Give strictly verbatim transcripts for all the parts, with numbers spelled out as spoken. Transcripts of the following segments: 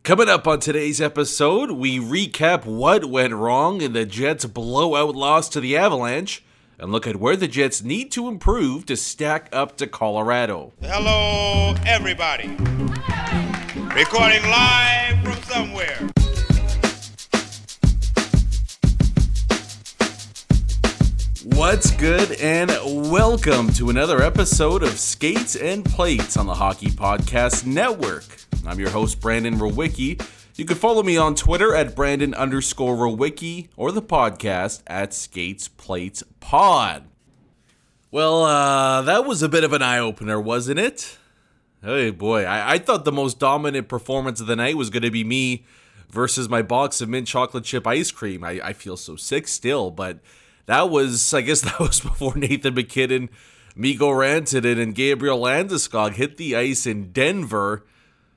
Coming up on today's episode, we recap what went wrong in the Jets' blowout loss to the Avalanche and look at where the Jets need to improve to stack up to Colorado. Hello, everybody. Recording live from somewhere. What's good, and welcome to another episode of Skates and Plates on the Hockey Podcast Network. I'm your host, Brandon Rowicki. You can follow me on Twitter at Brandon underscore Rowicki or the podcast at Skates Plates Pod. Well, uh, that was a bit of an eye-opener, wasn't it? Hey, boy, I, I thought the most dominant performance of the night was going to be me versus my box of mint chocolate chip ice cream. I, I feel so sick still, but that was, I guess that was before Nathan MacKinnon, Mikko Rantanen, and Gabriel Landeskog hit the ice in Denver.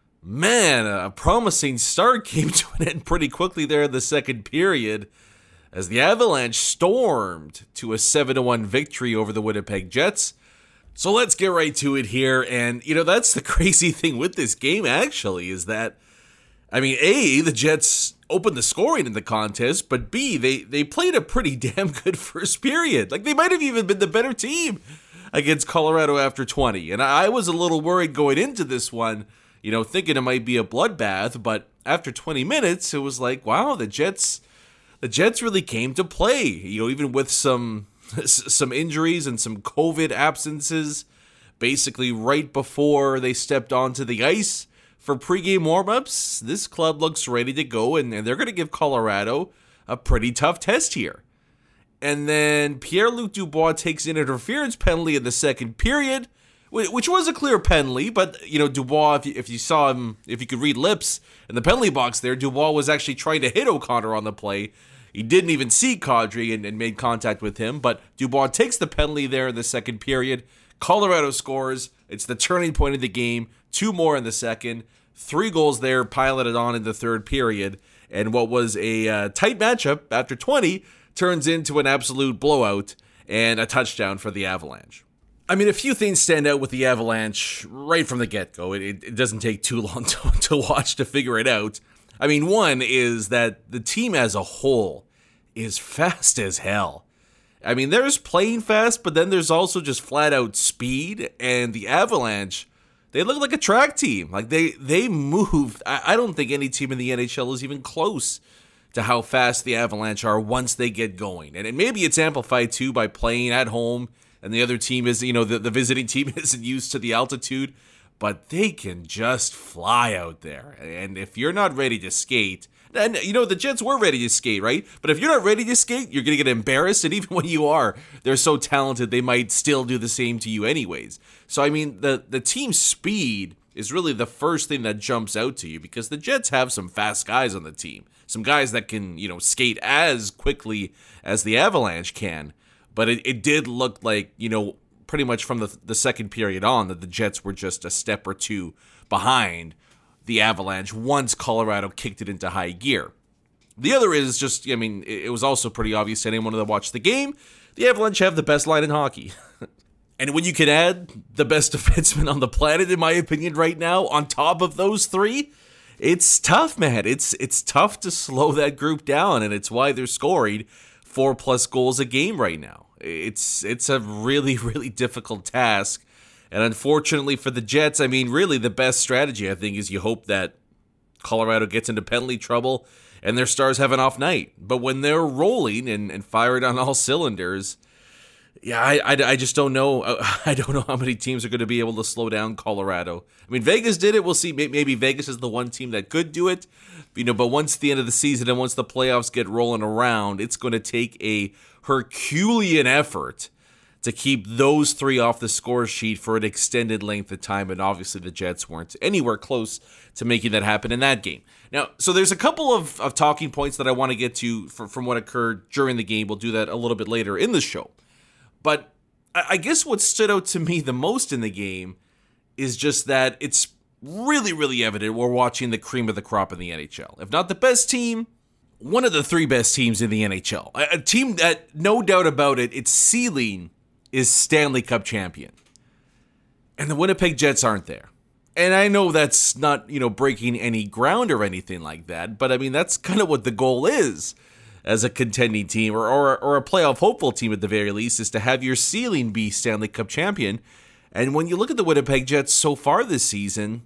Man, a promising start came to an end pretty quickly there in the second period as the Avalanche stormed to a seven to one victory over the Winnipeg Jets. So let's get right to it here. And, you know, that's the crazy thing with this game, actually, is that, I mean, A, the Jets opened the scoring in the contest, but B, they, they played a pretty damn good first period. Like, they might have even been the better team against Colorado after twenty. And I was a little worried going into this one, you know, thinking it might be a bloodbath, but after twenty minutes, it was like, wow, the Jets, the Jets really came to play. You know, even with some some injuries and some COVID absences, basically right before they stepped onto the ice for pregame warmups, this club looks ready to go, and, and they're going to give Colorado a pretty tough test here. And then Pierre-Luc Dubois takes an interference penalty in the second period, which was a clear penalty, but, you know, Dubois, if you, if you saw him, if you could read lips in the penalty box there, Dubois was actually trying to hit O'Connor on the play. He didn't even see Kadri and, and made contact with him, but Dubois takes the penalty there in the second period. Colorado scores. It's the turning point of the game. Two more in the second. Three goals there, piloted on in the third period. And what was a uh, tight matchup after twenty turns into an absolute blowout and a touchdown for the Avalanche. I mean, a few things stand out with the Avalanche right from the get-go. It, it, it doesn't take too long to, to watch to figure it out. I mean, one is that the team as a whole is fast as hell. I mean, there's playing fast, but then there's also just flat-out speed. And the Avalanche, they look like a track team. Like, they, they move. I, I don't think any team in the N H L is even close to how fast the Avalanche are once they get going. And, and maybe it's amplified, too, by playing at home. And the other team is, you know, the, the visiting team isn't used to the altitude, but they can just fly out there. And if you're not ready to skate, and, you know, the Jets were ready to skate, right? But if you're not ready to skate, you're going to get embarrassed. And even when you are, they're so talented, they might still do the same to you anyways. So, I mean, the, the team speed is really the first thing that jumps out to you because the Jets have some fast guys on the team. Some guys that can, you know, skate as quickly as the Avalanche can. But it, it did look like, you know, pretty much from the the second period on that the Jets were just a step or two behind the Avalanche once Colorado kicked it into high gear. The other is just, I mean, it, it was also pretty obvious to anyone that watched the game, the Avalanche have the best line in hockey. And when you can add the best defenseman on the planet, in my opinion, right now, on top of those three, it's tough, man. It's, it's tough to slow that group down, and it's why they're scoring four plus goals a game right now. It's it's a really, really difficult task. And unfortunately for the Jets, I mean, really the best strategy, I think, is you hope that Colorado gets into penalty trouble and their stars have an off night. But when they're rolling and, and firing on all cylinders, yeah, I, I, I just don't know. I don't know how many teams are going to be able to slow down Colorado. I mean, Vegas did it. We'll see. Maybe Vegas is the one team that could do it. You know, but once the end of the season and once the playoffs get rolling around, it's going to take a Herculean effort to keep those three off the score sheet for an extended length of time. And obviously the Jets weren't anywhere close to making that happen in that game. Now, so there's a couple of, of talking points that I want to get to for, from what occurred during the game. We'll do that a little bit later in the show. But I guess what stood out to me the most in the game is just that it's really, really evident we're watching the cream of the crop in the N H L. If not the best team, one of the three best teams in the N H L. A team that, no doubt about it, its ceiling is Stanley Cup champion. And the Winnipeg Jets aren't there. And I know that's not, you know, breaking any ground or anything like that, but I mean, that's kind of what the goal is as a contending team or, or, or a playoff hopeful team at the very least, is to have your ceiling be Stanley Cup champion. And when you look at the Winnipeg Jets so far this season,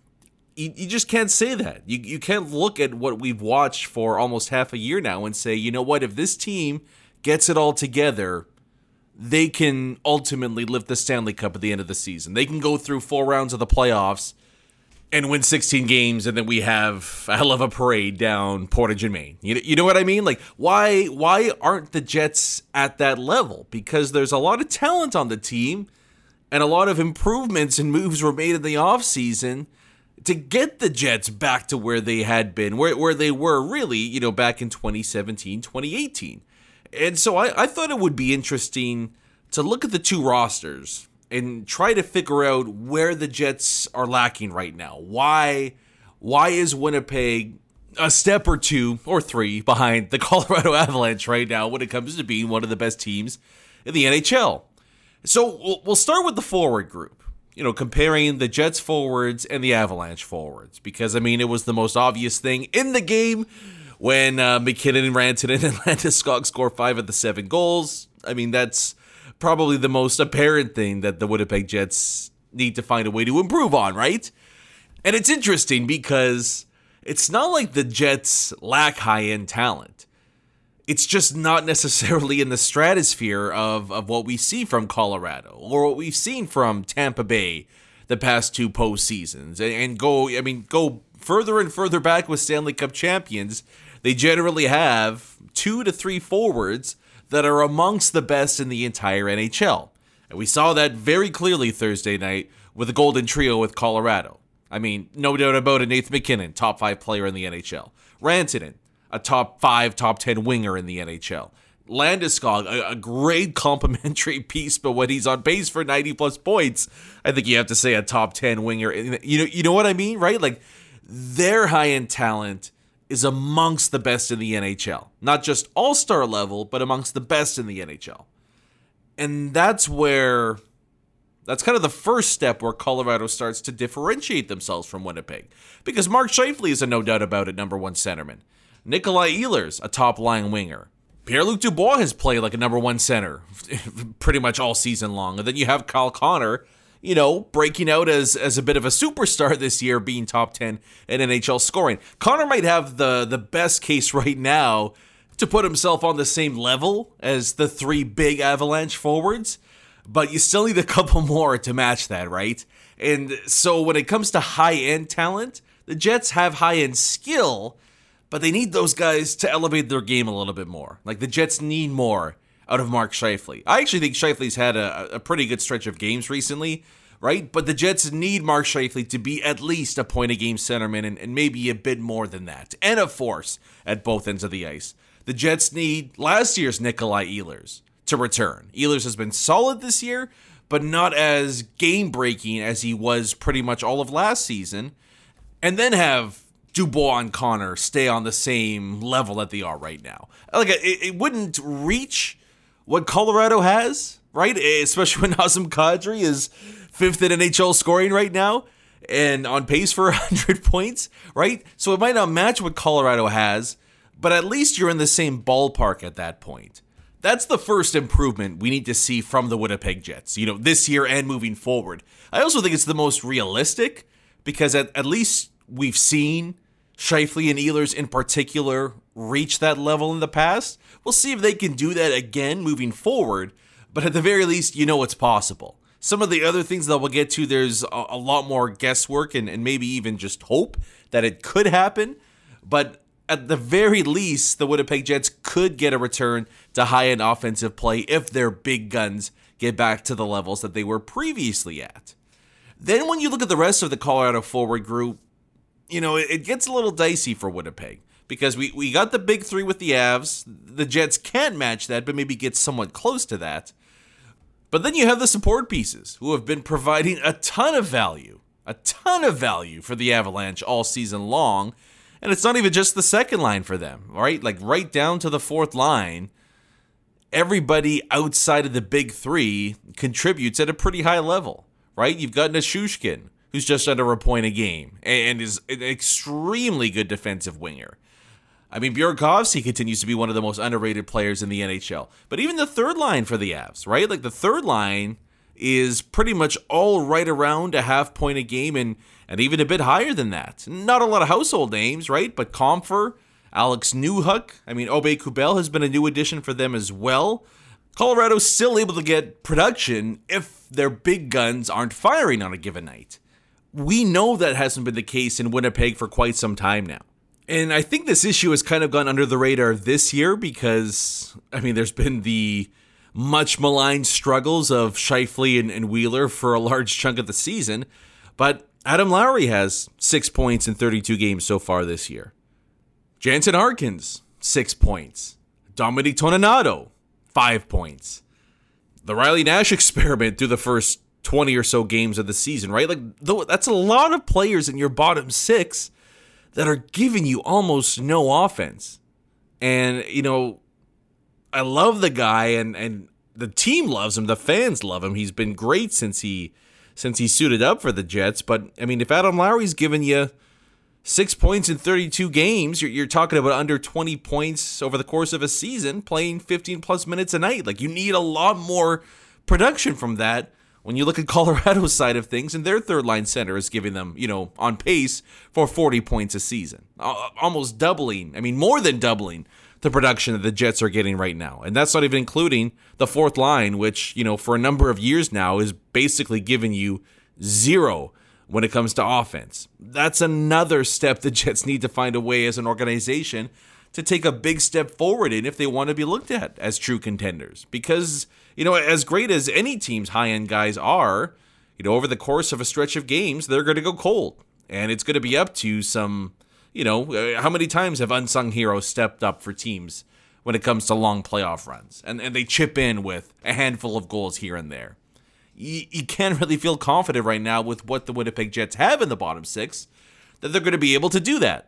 you, you just can't say that. You, you can't look at what we've watched for almost half a year now and say, you know what, if this team gets it all together, they can ultimately lift the Stanley Cup at the end of the season. They can go through four rounds of the playoffs and win sixteen games, and then we have a hell of a parade down Portage and Maine. You, you know what I mean? Like, why why aren't the Jets at that level? Because there's a lot of talent on the team, and a lot of improvements and moves were made in the offseason to get the Jets back to where they had been, where, where they were really, you know, back in twenty seventeen, twenty eighteen. And so I, I thought it would be interesting to look at the two rosters and try to figure out where the Jets are lacking right now. Why, why is Winnipeg a step or two or three behind the Colorado Avalanche right now when it comes to being one of the best teams in the N H L? So we'll, we'll start with the forward group, you know, comparing the Jets forwards and the Avalanche forwards, because, I mean, it was the most obvious thing in the game when uh, McKinnon, Rantanen, and Landeskog score five of the seven goals. I mean, that's probably the most apparent thing that the Winnipeg Jets need to find a way to improve on, right? And it's interesting because it's not like the Jets lack high-end talent. It's just not necessarily in the stratosphere of, of what we see from Colorado or what we've seen from Tampa Bay the past two postseasons. And, and go, I mean, go further and further back with Stanley Cup champions. They generally have two to three forwards that are amongst the best in the entire N H L. And we saw that very clearly Thursday night with the Golden Trio with Colorado. I mean, no doubt about it, Nathan McKinnon, top five player in the N H L. Rantanen, a top five, top ten winger in the N H L. Landeskog, a, a great complimentary piece, but when he's on pace for ninety plus points, I think you have to say a top ten winger. You know, you know what I mean, right? Like, their high-end talent is amongst the best in the N H L. Not just all-star level, but amongst the best in the N H L. And that's where, that's kind of the first step where Colorado starts to differentiate themselves from Winnipeg. Because Mark Scheifele is a no doubt about it number one centerman. Nikolai Ehlers, a top-line winger. Pierre-Luc Dubois has played like a number one center pretty much all season long. And then you have Kyle Connor, you know, breaking out as, as a bit of a superstar this year, being top ten in N H L scoring. Connor might have the, the best case right now to put himself on the same level as the three big Avalanche forwards, but you still need a couple more to match that, right? And so when it comes to high-end talent, the Jets have high-end skill, but they need those guys to elevate their game a little bit more. Like, the Jets need more out of Mark Scheifele. I actually think Scheifele's had a, a pretty good stretch of games recently, right? But the Jets need Mark Scheifele to be at least a point-a-game centerman and, and maybe a bit more than that, and a force at both ends of the ice. The Jets need last year's Nikolai Ehlers to return. Ehlers has been solid this year, but not as game-breaking as he was pretty much all of last season. And then have Dubois and Connor stay on the same level that they are right now. Like, it, it wouldn't reach what Colorado has, right? Especially when Nazem Kadri is fifth in N H L scoring right now and on pace for one hundred points, right? So it might not match what Colorado has, but at least you're in the same ballpark at that point. That's the first improvement we need to see from the Winnipeg Jets, you know, this year and moving forward. I also think it's the most realistic because at, at least we've seen Scheifele and Ehlers in particular reach that level in the past. We'll see if they can do that again moving forward, but at the very least, you know it's possible. Some of the other things that we'll get to, there's a, a lot more guesswork and, and maybe even just hope that it could happen, but at the very least, the Winnipeg Jets could get a return to high-end offensive play if their big guns get back to the levels that they were previously at. Then when you look at the rest of the Colorado forward group, you know, it, it gets a little dicey for Winnipeg because we, we got the big three with the Avs. The Jets can't match that, but maybe get somewhat close to that. But then you have the support pieces who have been providing a ton of value, a ton of value for the Avalanche all season long. And it's not even just the second line for them, right? Like right down to the fourth line, everybody outside of the big three contributes at a pretty high level, right? You've got Nichushkin, who's just under a point a game and is an extremely good defensive winger. I mean, Burakovsky continues to be one of the most underrated players in the N H L. But even the third line for the Avs, right? Like the third line is pretty much all right around a half point a game and, and even a bit higher than that. Not a lot of household names, right? But Comfer, Alex Newhook, I mean, Obey Kubel has been a new addition for them as well. Colorado's still able to get production if their big guns aren't firing on a given night. We know that hasn't been the case in Winnipeg for quite some time now. And I think this issue has kind of gone under the radar this year because, I mean, there's been the much maligned struggles of Scheifele and, and Wheeler for a large chunk of the season. But Adam Lowry has six points in thirty-two games so far this year. Jansen Harkins, six points. Dominic Toninato, five points. The Riley Nash experiment through the first twenty or so games of the season, right? Like, that's a lot of players in your bottom six that are giving you almost no offense. And, you know, I love the guy and, and the team loves him. The fans love him. He's been great since he since he suited up for the Jets. But, I mean, if Adam Lowry's giving you six points in thirty-two games, you're, you're talking about under twenty points over the course of a season, playing fifteen plus minutes a night. Like, you need a lot more production from that. When you look at Colorado's side of things, and their third-line center is giving them, you know, on pace for forty points a season. Almost doubling, I mean, more than doubling the production that the Jets are getting right now. And that's not even including the fourth line, which, you know, for a number of years now is basically giving you zero when it comes to offense. That's another step the Jets need to find a way as an organization to take a big step forward in if they want to be looked at as true contenders. Because, you know, as great as any team's high-end guys are, you know, over the course of a stretch of games, they're going to go cold. And it's going to be up to some, you know, how many times have unsung heroes stepped up for teams when it comes to long playoff runs? And, and they chip in with a handful of goals here and there. You, you can't really feel confident right now with what the Winnipeg Jets have in the bottom six that they're going to be able to do that.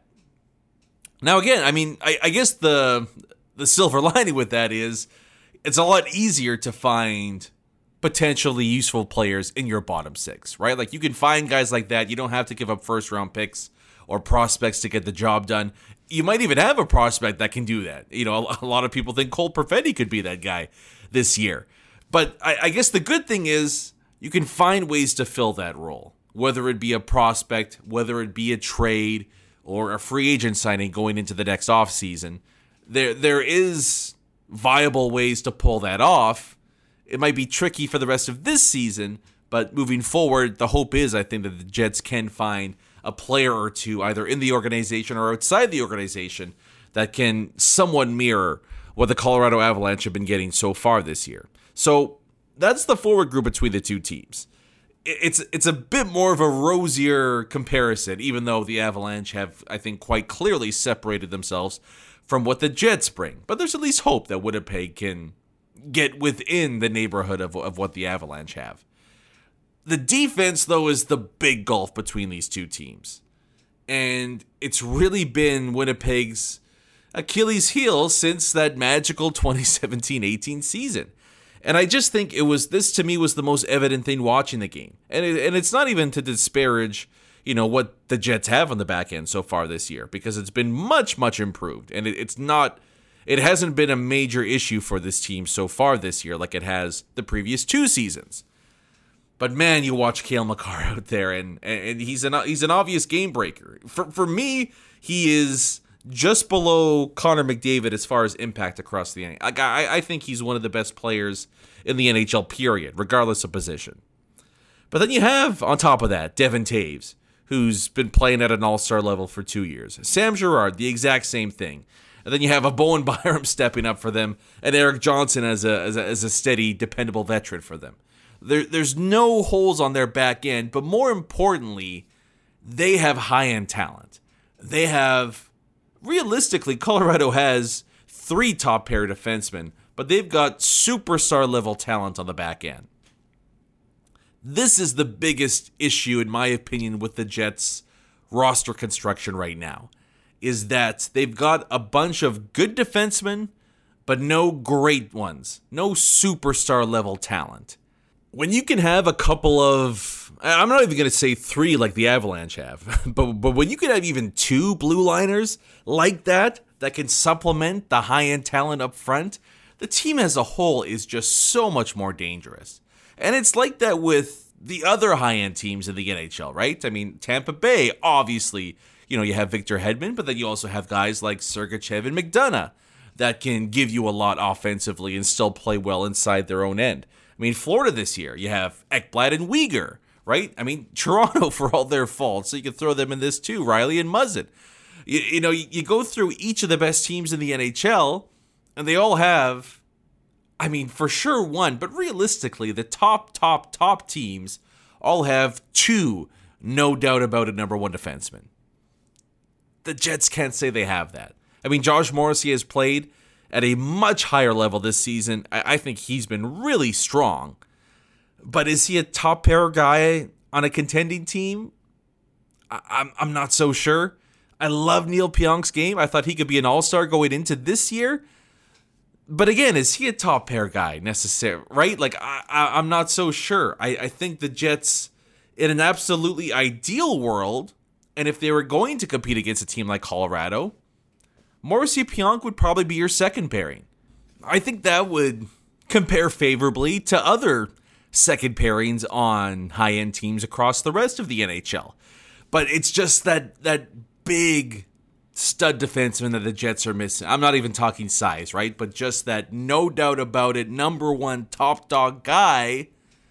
Now, again, I mean, I, I guess the the silver lining with that is it's a lot easier to find potentially useful players in your bottom six, right? Like, you can find guys like that. You don't have to give up first-round picks or prospects to get the job done. You might even have a prospect that can do that. You know, a, a lot of people think Cole Perfetti could be that guy this year. But I, I guess the good thing is you can find ways to fill that role, whether it be a prospect, whether it be a trade, or a free agent signing going into the next offseason. There, there is viable ways to pull that off. It might be tricky for the rest of this season, but moving forward, the hope is, I think, that the Jets can find a player or two, either in the organization or outside the organization, that can somewhat mirror what the Colorado Avalanche have been getting so far this year. So that's the forward group between the two teams. It's it's a bit more of a rosier comparison, even though the Avalanche have, I think, quite clearly separated themselves from what the Jets bring. But there's at least hope that Winnipeg can get within the neighborhood of, of what the Avalanche have. The defense, though, is the big gulf between these two teams. And it's really been Winnipeg's Achilles heel since that magical twenty seventeen eighteen season. And I just think it was, this to me was the most evident thing watching the game. And it, and it's not even to disparage, you know, what the Jets have on the back end so far this year, because it's been much, much improved. And it, it's not, it hasn't been a major issue for this team so far this year like it has the previous two seasons. But man, you watch Cale Makar out there, and and he's an he's an obvious game breaker. For for me, he is just below Connor McDavid as far as impact across the N H L. Like, I, I think he's one of the best players in the N H L, period, regardless of position. But then you have, on top of that, Devin Taves, who's been playing at an all-star level for two years. Sam Girard, the exact same thing. And then you have a Bowen Byram stepping up for them, and Eric Johnson as a as a, as a steady, dependable veteran for them. There, there's no holes on their back end, but more importantly, they have high-end talent. They have... Realistically, Colorado has three top-pair defensemen, but they've got superstar-level talent on the back end. This is the biggest issue, in my opinion, with the Jets' roster construction right now, is that they've got a bunch of good defensemen, but no great ones, no superstar-level talent. when you can have a couple of, I'm not even going to say three like the Avalanche have, but, but when you can have even two blue liners like that, that can supplement the high-end talent up front, the team as a whole is just so much more dangerous. And it's like that with the other high-end teams in the N H L, right? I mean, Tampa Bay, obviously, you know, you have Victor Hedman, but then you also have guys like Sergachev and McDonough that can give you a lot offensively and still play well inside their own end. I mean, Florida this year, you have Ekblad and Weegar, right? I mean, Toronto, for all their faults, so you can throw them in this too, Riley and Muzzin. You, you know, you, you go through each of the best teams in the N H L, and they all have, I mean, for sure one, but realistically, the top, top, top teams all have two, no doubt about it, number one defensemen. The Jets can't say they have that. I mean, Josh Morrissey has played at a much higher level this season. I, I think he's been really strong. But is he a top pair guy on a contending team? I, I'm, I'm not so sure. I love Neil Pionk's game. I thought he could be an all-star going into this year. But again, is he a top pair guy necessarily, right? Like, I, I, I'm not so sure. I, I think the Jets, in an absolutely ideal world, and if they were going to compete against a team like Colorado, Morrissey Pionk would probably be your second pairing. I think that would compare favorably to other second pairings on high-end teams across the rest of the N H L. But it's just that that big stud defenseman that the Jets are missing. I'm not even talking size, right? But just that no doubt about it, number one top dog guy,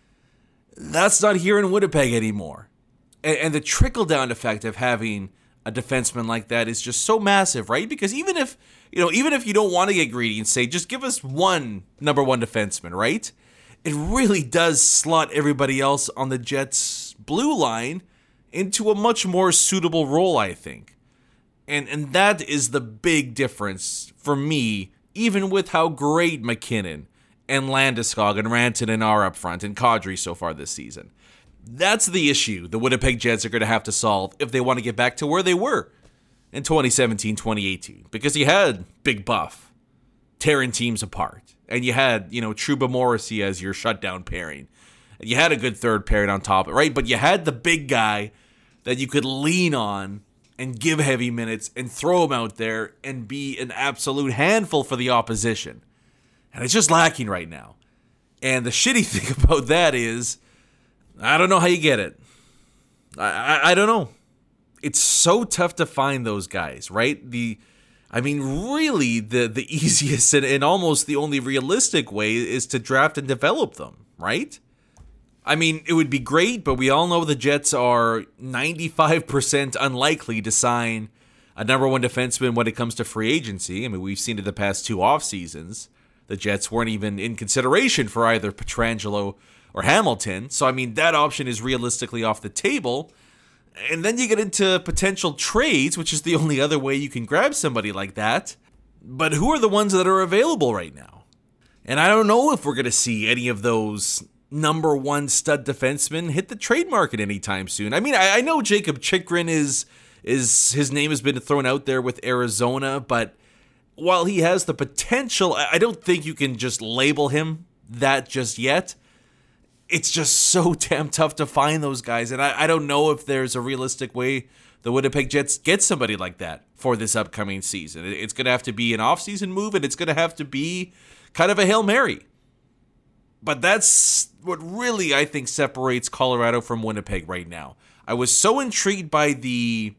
that's not here in Winnipeg anymore. And, and the trickle-down effect of having a defenseman like that is just so massive, right? Because even if, you know, even if you don't want to get greedy and say, just give us one number one defenseman, right? It really does slot everybody else on the Jets' blue line into a much more suitable role, I think. And and that is the big difference for me, even with how great McKinnon and Landeskog and Rantanen are up front and Kadri so far this season. That's the issue the Winnipeg Jets are going to have to solve if they want to get back to where they were in twenty seventeen twenty eighteen. Because you had Big Buff tearing teams apart. And you had, you know, Trouba Morrissey as your shutdown pairing. And you had a good third pairing on top, right? But you had the big guy that you could lean on and give heavy minutes and throw him out there and be an absolute handful for the opposition. And it's just lacking right now. And the shitty thing about that is, I don't know how you get it. I, I, I don't know. It's so tough to find those guys, right? The, I mean, really, the, the easiest and, and almost the only realistic way is to draft and develop them, right? I mean, it would be great, but we all know the Jets are ninety-five percent unlikely to sign a number one defenseman when it comes to free agency. I mean, we've seen it the past two off seasons. The Jets weren't even in consideration for either Pietrangelo or Hamilton. So, I mean, that option is realistically off the table. And then you get into potential trades, which is the only other way you can grab somebody like that. But who are the ones that are available right now? And I don't know if we're going to see any of those number one stud defensemen hit the trade market anytime soon. I mean, I, I know Jacob Chychrun is, is, his name has been thrown out there with Arizona, but while he has the potential, I don't think you can just label him that just yet. It's just so damn tough to find those guys, and I, I don't know if there's a realistic way the Winnipeg Jets get somebody like that for this upcoming season. It's going to have to be an off-season move, and it's going to have to be kind of a Hail Mary. But that's what really, I think, separates Colorado from Winnipeg right now. I was so intrigued by the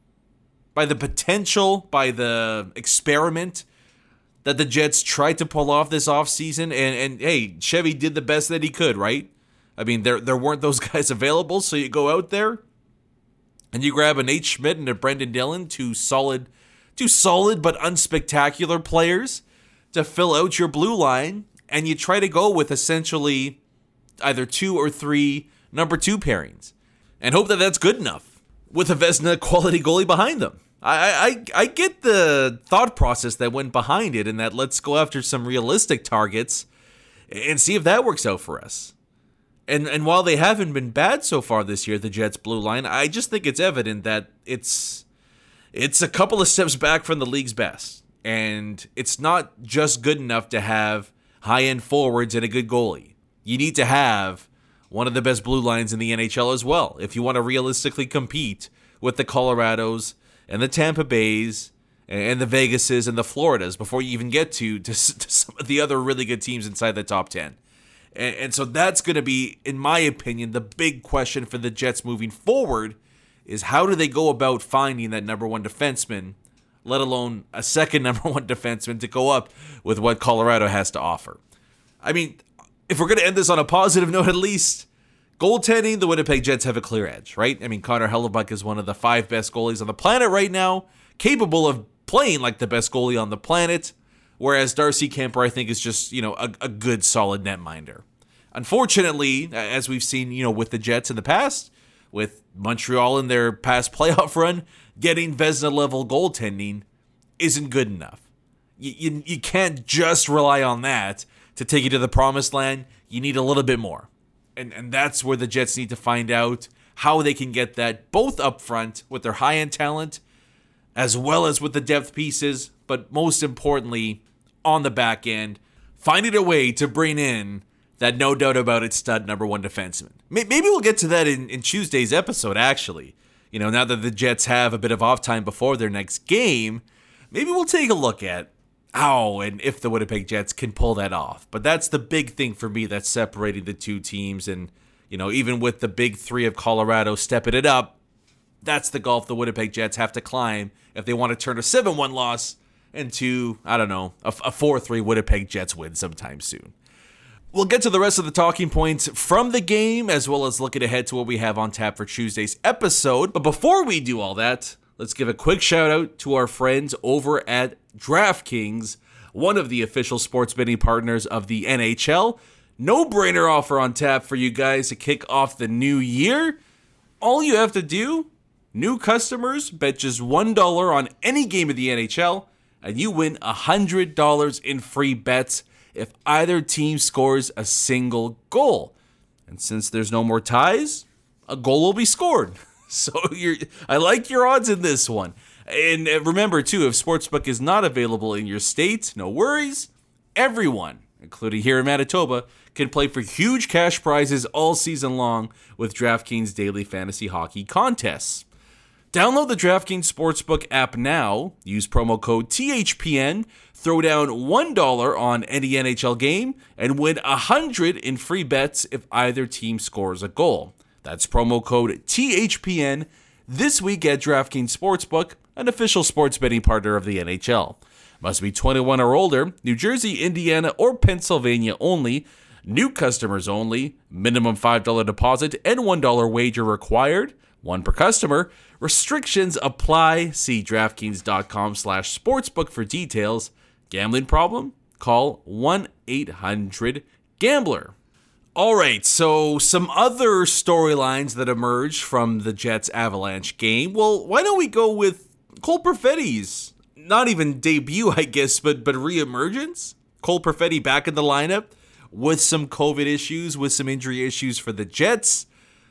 by the potential, by the experiment that the Jets tried to pull off this offseason. And, and hey, Chevy did the best that he could, right? I mean, there there weren't those guys available, so you go out there and you grab a Nate Schmidt and a Brendan Dillon, two solid, two solid but unspectacular players to fill out your blue line. And you try to go with essentially either two or three number two pairings and hope that that's good enough with a Vezina quality goalie behind them. I, I I get the thought process that went behind it, and that let's go after some realistic targets and see if that works out for us. And and while they haven't been bad so far this year, the Jets blue line, I just think it's evident that it's it's a couple of steps back from the league's best. And it's not just good enough to have high-end forwards and a good goalie. You need to have one of the best blue lines in the N H L as well. If you want to realistically compete with the Colorados and the Tampa Bays and the Vegases and the Floridas before you even get to, to, to some of the other really good teams inside the top ten. And, and so that's going to be, in my opinion, the big question for the Jets moving forward is how do they go about finding that number one defenseman, let alone a second number one defenseman to go up with what Colorado has to offer. I mean, if we're going to end this on a positive note, at least, goaltending, the Winnipeg Jets have a clear edge, right? I mean, Connor Hellebuyck is one of the five best goalies on the planet right now, capable of playing like the best goalie on the planet, whereas Darcy Kemper, I think, is just, you know, a, a good, solid netminder. Unfortunately, as we've seen, you know, with the Jets in the past, with Montreal in their past playoff run, getting Vezina-level goaltending isn't good enough. You, you, you can't just rely on that to take you to the promised land. You need a little bit more. And, and that's where the Jets need to find out how they can get that, both up front with their high-end talent, as well as with the depth pieces, but most importantly, on the back end, finding a way to bring in that no doubt about it stud number one defenseman. Maybe we'll get to that in, in Tuesday's episode, actually. You know, now that the Jets have a bit of off time before their next game, maybe we'll take a look at how and if the Winnipeg Jets can pull that off. But that's the big thing for me that's separating the two teams. And, you know, even with the big three of Colorado stepping it up, that's the gulf the Winnipeg Jets have to climb if they want to turn a seven one loss into, I don't know, a four three Winnipeg Jets win sometime soon. We'll get to the rest of the talking points from the game, as well as looking ahead to what we have on tap for Tuesday's episode. But before we do all that, let's give a quick shout out to our friends over at DraftKings, one of the official sports betting partners of the N H L. No-brainer offer on tap for you guys to kick off the new year. All you have to do, new customers, bet just one dollar on any game of the N H L, and you win one hundred dollars in free bets if either team scores a single goal. And since there's no more ties, a goal will be scored. So you're, I like your odds in this one. And remember, too, if Sportsbook is not available in your state, no worries. Everyone, including here in Manitoba, can play for huge cash prizes all season long with DraftKings Daily Fantasy Hockey Contests. Download the DraftKings Sportsbook app now, use promo code T H P N, throw down one dollar on any N H L game, and win one hundred dollars in free bets if either team scores a goal. That's promo code T H P N this week at DraftKings Sportsbook, an official sports betting partner of the N H L. Must be twenty-one or older, New Jersey, Indiana, or Pennsylvania only, new customers only, minimum five dollars deposit and one dollar wager required, one per customer. Restrictions apply. See DraftKings.com slash sportsbook for details. Gambling problem? Call one eight hundred gambler. All right, so some other storylines that emerged from the Jets Avalanche game. Well, why don't we go with Cole Perfetti's, not even debut, I guess, but but reemergence? Cole Perfetti back in the lineup with some COVID issues, with some injury issues for the Jets.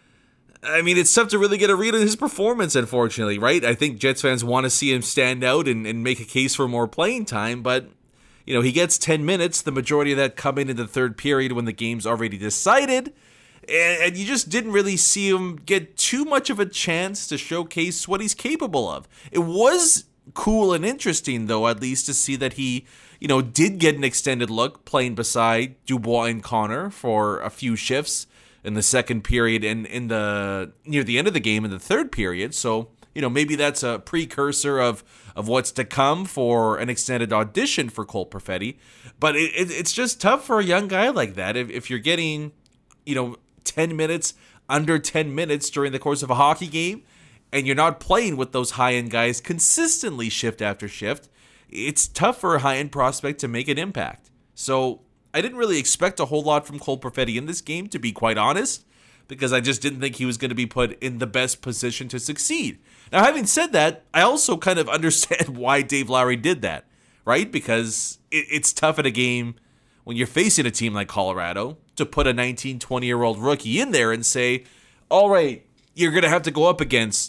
I mean, it's tough to really get a read on his performance, unfortunately, right? I think Jets fans want to see him stand out and, and make a case for more playing time, but, you know, he gets ten minutes, the majority of that coming in the third period when the game's already decided, and, and you just didn't really see him get too much of a chance to showcase what he's capable of. It was cool and interesting, though, at least to see that he, you know, did get an extended look playing beside Dubois and Connor for a few shifts in the second period and in the near the end of the game in the third period. So, you know, maybe that's a precursor of of what's to come for an extended audition for Cole Perfetti. But it, it, it's just tough for a young guy like that. If, if you're getting, you know, ten minutes, under ten minutes during the course of a hockey game, and you're not playing with those high-end guys consistently shift after shift, it's tough for a high-end prospect to make an impact. So I didn't really expect a whole lot from Cole Perfetti in this game, to be quite honest, because I just didn't think he was going to be put in the best position to succeed. Now, having said that, I also kind of understand why Dave Lowry did that, right? Because it, it's tough in a game when you're facing a team like Colorado to put a nineteen, twenty-year-old rookie in there and say, all right, you're going to have to go up against the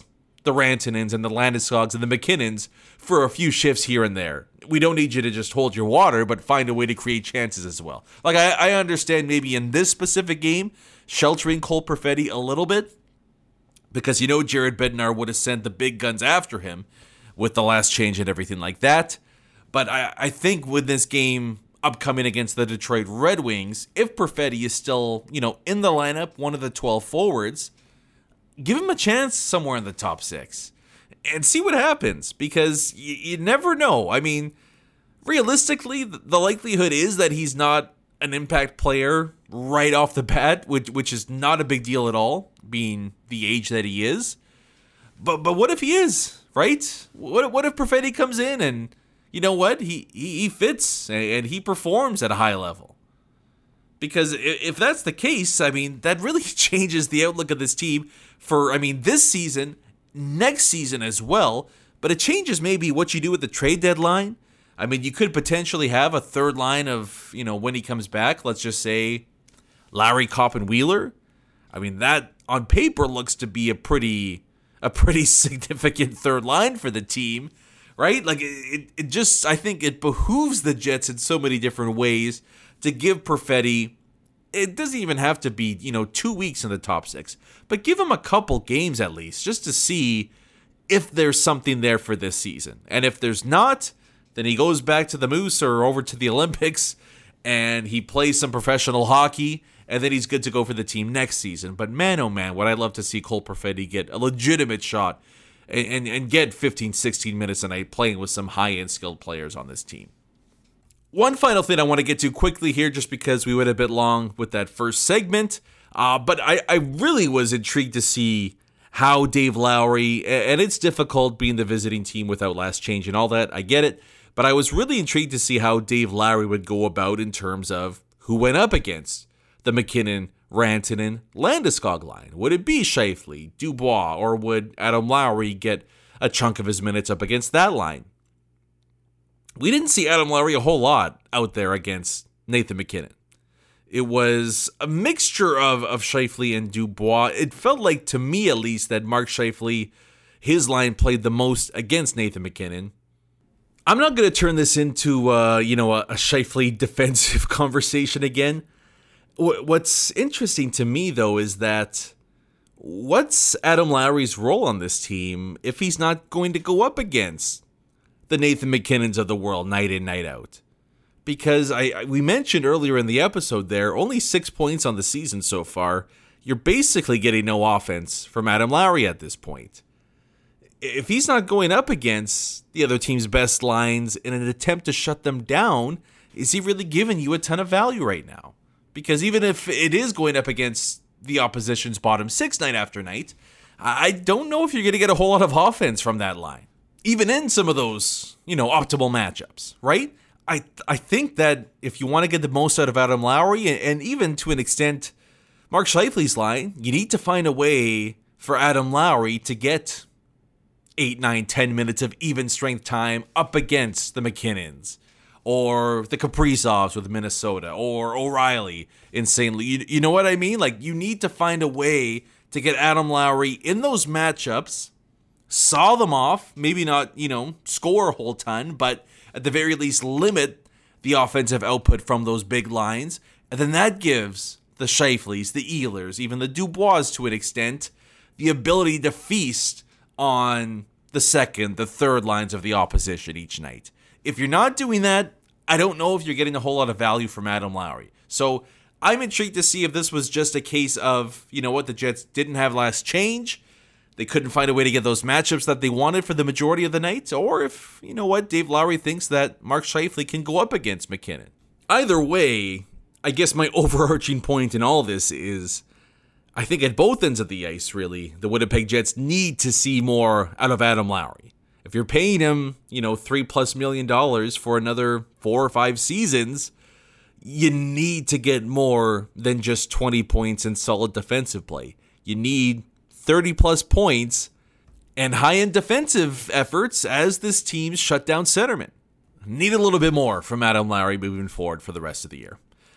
the Rantanens and the Landeskog's and the McKinnons for a few shifts here and there. We don't need you to just hold your water, but find a way to create chances as well. Like, I, I understand maybe in this specific game, sheltering Cole Perfetti a little bit, because you know Jared Bednar would have sent the big guns after him with the last change and everything like that. But I, I think with this game upcoming against the Detroit Red Wings, if Perfetti is still, you know, in the lineup, one of the twelve forwards, give him a chance somewhere in the top six and see what happens, because you, you never know. I mean, realistically, the likelihood is that he's not an impact player right off the bat, which which is not a big deal at all, being the age that he is. But but what if he is, right? What what if Perfetti comes in and, you know what, he, he, he fits and he performs at a high level? Because if that's the case, I mean, that really changes the outlook of this team for, I mean, this season, next season as well. But it changes maybe what you do at the trade deadline. I mean, you could potentially have a third line of, you know, when he comes back, let's just say Lowry, Kopp, and Wheeler. I mean, that on paper looks to be a pretty a pretty significant third line for the team, right? Like, it, it just, I think it behooves the Jets in so many different ways to give Perfetti, it doesn't even have to be, you know, two weeks in the top six, but give him a couple games at least, just to see if there's something there for this season. And if there's not, then he goes back to the Moose or over to the Olympics and he plays some professional hockey, and then he's good to go for the team next season. But man, oh man, would I love to see Cole Perfetti get a legitimate shot and, and, and get fifteen, sixteen minutes a night playing with some high-end skilled players on this team. One final thing I want to get to quickly here, just because we went a bit long with that first segment, uh, but I, I really was intrigued to see how Dave Lowry, and it's difficult being the visiting team without last change and all that, I get it, but I was really intrigued to see how Dave Lowry would go about in terms of who went up against the McKinnon, Rantanen, Landeskog line. Would it be Scheifele, Dubois, or would Adam Lowry get a chunk of his minutes up against that line? We didn't see Adam Lowry a whole lot out there against Nathan McKinnon. It was a mixture of, of Scheifele and Dubois. It felt like, to me at least, that Mark Scheifele, his line played the most against Nathan McKinnon. I'm not going to turn this into, uh, you know, a, a Scheifele defensive conversation again. W- what's interesting to me, though, is that what's Adam Lowry's role on this team if he's not going to go up against the Nathan McKinnons of the world night in, night out? Because I, I we mentioned earlier in the episode there, only six points on the season so far. You're basically getting no offense from Adam Lowry at this point. If he's not going up against the other team's best lines in an attempt to shut them down, is he really giving you a ton of value right now? Because even if it is going up against the opposition's bottom six night after night, I don't know if you're going to get a whole lot of offense from that line, even in some of those, you know, optimal matchups, right? I I think that if you want to get the most out of Adam Lowry, and even to an extent Mark Scheifele's line, you need to find a way for Adam Lowry to get eight, nine, ten minutes of even strength time up against the McKinnons, or the Kaprizovs with Minnesota, or O'Reilly in Saint Louis. You, you know what I mean? Like, you need to find a way to get Adam Lowry in those matchups, saw them off, maybe not, you know, score a whole ton, but at the very least limit the offensive output from those big lines. And then that gives the Scheifeles, the Ehlers, even the Dubois to an extent, the ability to feast on the second, the third lines of the opposition each night. If you're not doing that, I don't know if you're getting a whole lot of value from Adam Lowry. So I'm intrigued to see if this was just a case of, you know what, the Jets didn't have last change, they couldn't find a way to get those matchups that they wanted for the majority of the night, or if, you know what, Dave Lowry thinks that Mark Scheifele can go up against McKinnon. Either way, I guess my overarching point in all this is, I think at both ends of the ice, really, the Winnipeg Jets need to see more out of Adam Lowry. If you're paying him, you know, three plus million dollars for another four or five seasons, you need to get more than just twenty points and solid defensive play. You need thirty plus points and high-end defensive efforts as this team's shutdown centerman. Need a little bit more from Adam Lowry moving forward for the rest of the year.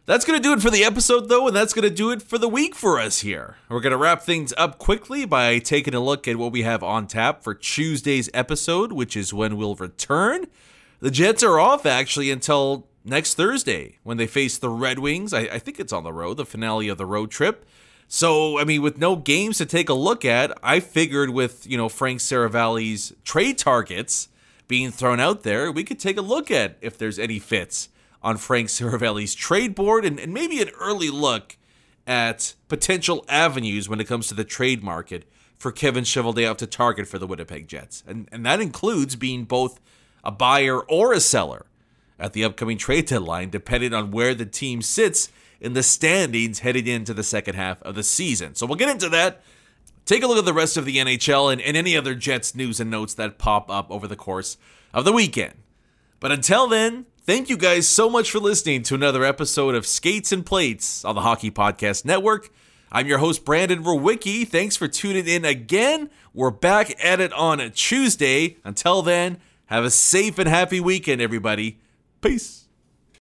That's going to do it for the episode, though, and that's going to do it for the week for us here. We're going to wrap things up quickly by taking a look at what we have on tap for Tuesday's episode, which is when we'll return. The Jets are off, actually, until next Thursday when they face the Red Wings. I, I think it's on the road, the finale of the road trip. So, I mean, with no games to take a look at, I figured with, you know, Frank Seravalli's trade targets being thrown out there, we could take a look at if there's any fits on Frank Seravalli's trade board and, and maybe an early look at potential avenues when it comes to the trade market for Kevin Cheveldayoff to target for the Winnipeg Jets. And, and that includes being both a buyer or a seller at the upcoming trade deadline, depending on where the team sits in the standings heading into the second half of the season. So we'll get into that. Take a look at the rest of the N H L and, and any other Jets news and notes that pop up over the course of the weekend. But until then, thank you guys so much for listening to another episode of Skates and Plates on the Hockey Podcast Network. I'm your host, Brandon Rowicki. Thanks for tuning in again. We're back at it on a Tuesday. Until then, have a safe and happy weekend, everybody. Peace.